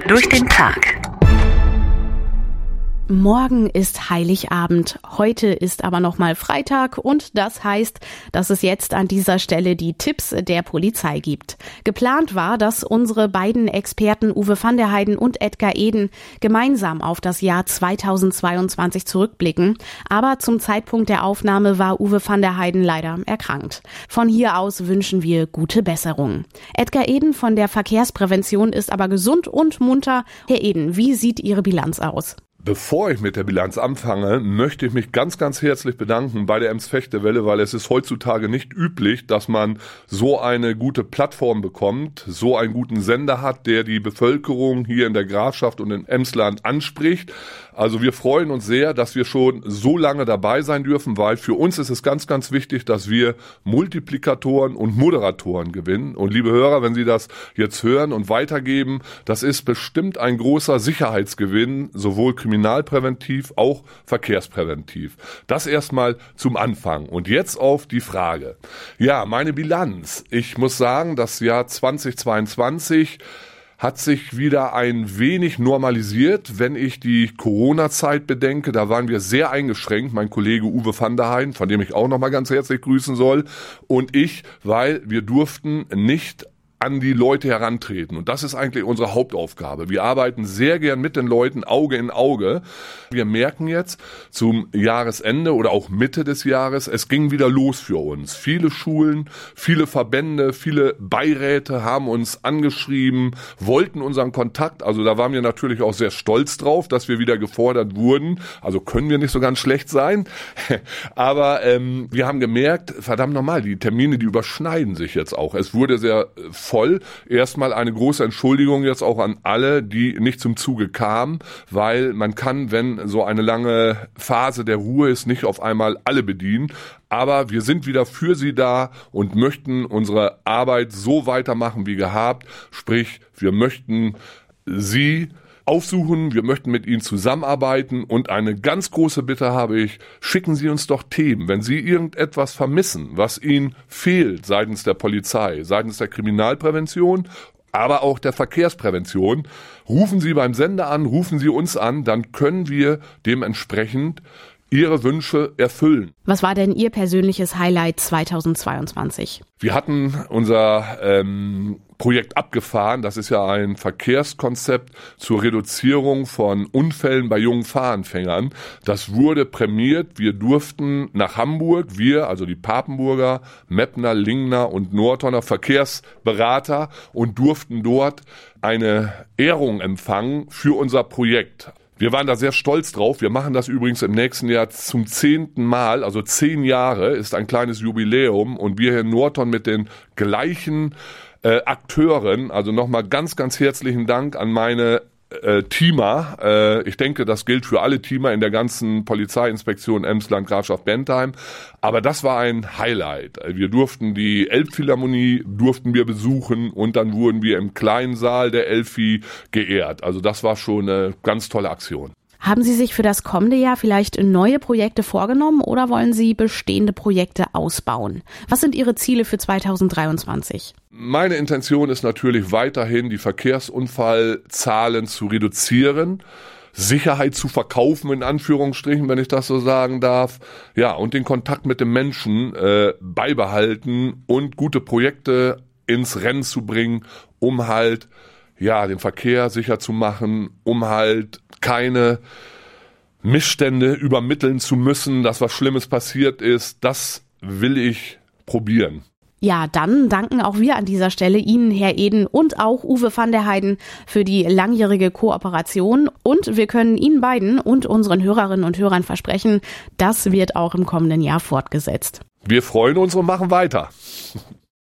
durch den Tag. Morgen ist Heiligabend, heute ist aber nochmal Freitag und das heißt, dass es jetzt an dieser Stelle die Tipps der Polizei gibt. Geplant war, dass unsere beiden Experten Uwe van der Heijden und Edgar Eden gemeinsam auf das Jahr 2022 zurückblicken, aber zum Zeitpunkt der Aufnahme war Uwe van der Heijden leider erkrankt. Von hier aus wünschen wir gute Besserung. Edgar Eden von der Verkehrsprävention ist aber gesund und munter. Herr Eden, wie sieht Ihre Bilanz aus? Bevor ich mit der Bilanz anfange, möchte ich mich ganz, ganz herzlich bedanken bei der Ems-Fechtewelle, weil es ist heutzutage nicht üblich, dass man so eine gute Plattform bekommt, so einen guten Sender hat, der die Bevölkerung hier in der Grafschaft und in Emsland anspricht. Also wir freuen uns sehr, dass wir schon so lange dabei sein dürfen, weil für uns ist es ganz, ganz wichtig, dass wir Multiplikatoren und Moderatoren gewinnen. Und liebe Hörer, wenn Sie das jetzt hören und weitergeben, das ist bestimmt ein großer Sicherheitsgewinn, sowohl kriminalpräventiv, auch verkehrspräventiv. Das erstmal zum Anfang. Und jetzt auf die Frage. Ja, meine Bilanz. Ich muss sagen, das Jahr 2022 hat sich wieder ein wenig normalisiert, wenn ich die Corona-Zeit bedenke. Da waren wir sehr eingeschränkt, mein Kollege Uwe van der Heijden, von dem ich auch nochmal ganz herzlich grüßen soll, und ich, weil wir durften nicht an die Leute herantreten. Und das ist eigentlich unsere Hauptaufgabe. Wir arbeiten sehr gern mit den Leuten Auge in Auge. Wir merken jetzt zum Jahresende oder auch Mitte des Jahres, es ging wieder los für uns. Viele Schulen, viele Verbände, viele Beiräte haben uns angeschrieben, wollten unseren Kontakt. Also da waren wir natürlich auch sehr stolz drauf, dass wir wieder gefordert wurden. Also können wir nicht so ganz schlecht sein. Aber wir haben gemerkt, verdammt nochmal, die Termine, die überschneiden sich jetzt auch. Es wurde sehr voll. Erstmal eine große Entschuldigung jetzt auch an alle, die nicht zum Zuge kamen, weil man kann, wenn so eine lange Phase der Ruhe ist, nicht auf einmal alle bedienen. Aber wir sind wieder für Sie da und möchten unsere Arbeit so weitermachen wie gehabt. Sprich, wir möchten Sie aufsuchen, wir möchten mit Ihnen zusammenarbeiten und eine ganz große Bitte habe ich, schicken Sie uns doch Themen, wenn Sie irgendetwas vermissen, was Ihnen fehlt seitens der Polizei, seitens der Kriminalprävention, aber auch der Verkehrsprävention. Rufen Sie beim Sender an, rufen Sie uns an, dann können wir dementsprechend Ihre Wünsche erfüllen. Was war denn Ihr persönliches Highlight 2022? Wir hatten unser Projekt abgefahren. Das ist ja ein Verkehrskonzept zur Reduzierung von Unfällen bei jungen Fahranfängern. Das wurde prämiert. Wir durften nach Hamburg, wir, also die Papenburger, Meppner, Lingner und Nortonner Verkehrsberater, und durften dort eine Ehrung empfangen für unser Projekt. Wir waren da sehr stolz drauf. Wir machen das übrigens im nächsten Jahr zum 10. Mal, also 10 Jahre ist ein kleines Jubiläum, und wir hier in Norton mit den gleichen Akteuren. Also nochmal ganz, ganz herzlichen Dank an meine Teamer. Ich denke, das gilt für alle Teamer in der ganzen Polizeiinspektion Emsland, Grafschaft Bentheim. Aber das war ein Highlight. Wir durften die Elbphilharmonie besuchen und dann wurden wir im kleinen Saal der Elfi geehrt. Also das war schon eine ganz tolle Aktion. Haben Sie sich für das kommende Jahr vielleicht neue Projekte vorgenommen oder wollen Sie bestehende Projekte ausbauen? Was sind Ihre Ziele für 2023? Meine Intention ist natürlich weiterhin, die Verkehrsunfallzahlen zu reduzieren, Sicherheit zu verkaufen, in Anführungsstrichen, wenn ich das so sagen darf. Ja, und den Kontakt mit den Menschen beibehalten und gute Projekte ins Rennen zu bringen, um halt den Verkehr sicher zu machen, um halt keine Missstände übermitteln zu müssen, dass was Schlimmes passiert ist. Das will ich probieren. Ja, dann danken auch wir an dieser Stelle Ihnen, Herr Eden, und auch Uwe van der Heijden für die langjährige Kooperation. Und wir können Ihnen beiden und unseren Hörerinnen und Hörern versprechen, das wird auch im kommenden Jahr fortgesetzt. Wir freuen uns und machen weiter.